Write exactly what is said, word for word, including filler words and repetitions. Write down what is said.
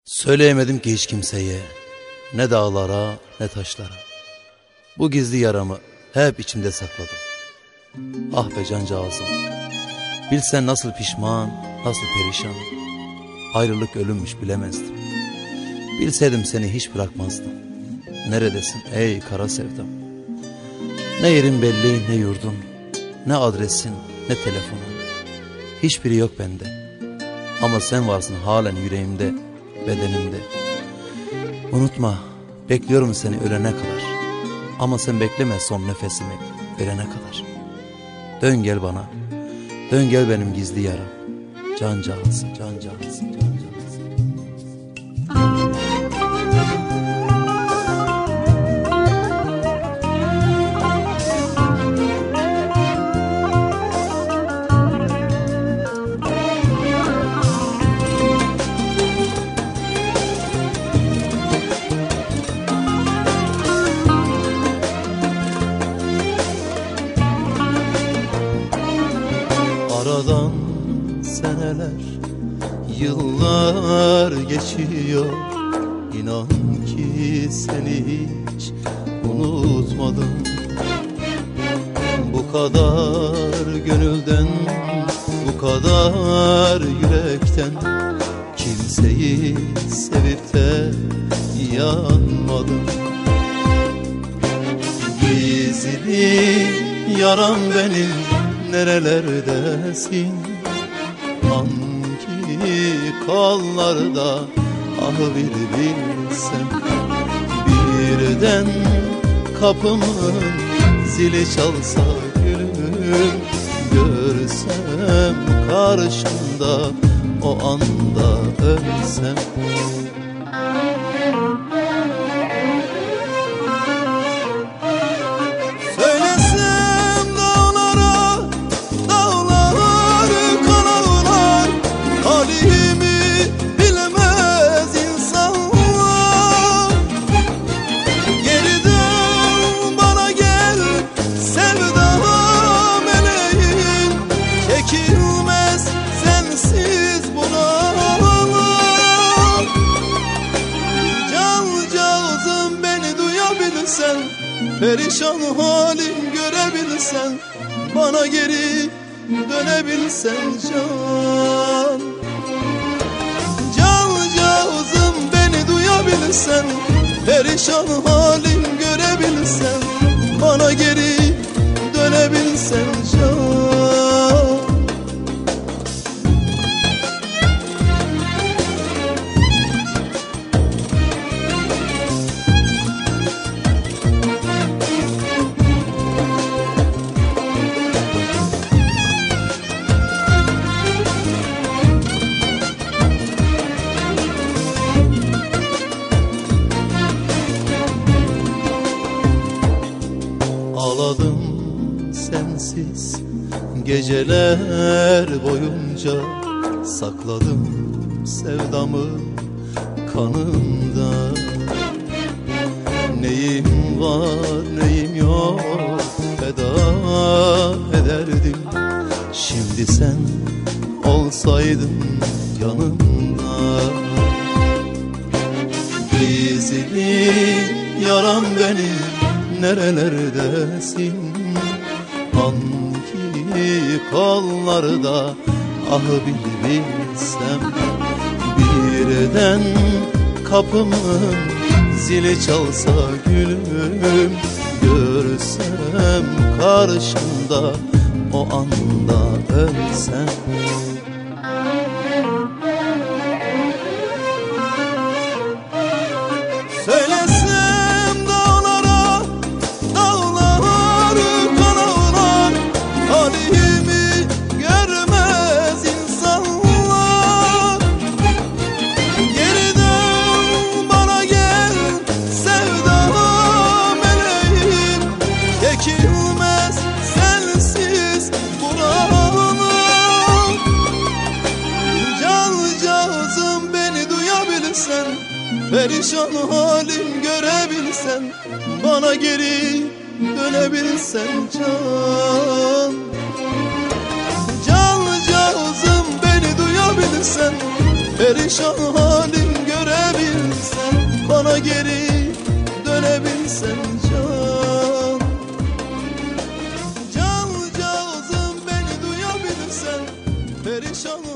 Söyleyemedim ki hiç kimseye, ne dağlara ne taşlara. Bu gizli yaramı hep içimde sakladım. Ah be cancağızım, bilsen nasıl pişman, nasıl perişan. Ayrılık ölümmüş bilemezdim. Bilseydim seni hiç bırakmazdım. Neredesin ey kara sevdam? Ne yerin belli ne yurdun, ne adresin ne telefonun. Hiçbiri yok bende. Ama sen varsın halen yüreğimde, bedenimde. Unutma, bekliyorum seni ölene kadar. Ama sen bekleme son nefesimi verene kadar. Dön gel bana, dön gel benim gizli yaram. Cancağız, cancağız, cancağız. Aradan seneler, yıllar geçiyor. İnan ki seni hiç unutmadım. Bu kadar gönülden, bu kadar yürekten kimseyi sevip de yanmadım. Gizli yaram benim, nerelerdesin? Hangi kollarda, ah bir bilsem. Birden kapımın zili çalsa gülüm, görsem karşımda o anda ölsem. Perişan halim görebilsen, bana geri dönebilsen can. Cancağızım beni duyabilsen, perişan halim görebilsen, bana geri dönebilsen can. Ağladım sensiz geceler boyunca, sakladım sevdamı kanımda. Neyim var neyim yok feda ederdim, şimdi sen olsaydın yanımda. Gizli yaram benim, nerelerdesin? Hangi kollarda, ah bir bilsem. Birden kapımın zili çalsa gülüm, görsem karşımda o anda ölsem. Perişan halim görebilsen, bana geri dönebilsen can. Cancağızım beni duyabilsen, perişan halim görebilsen. perişan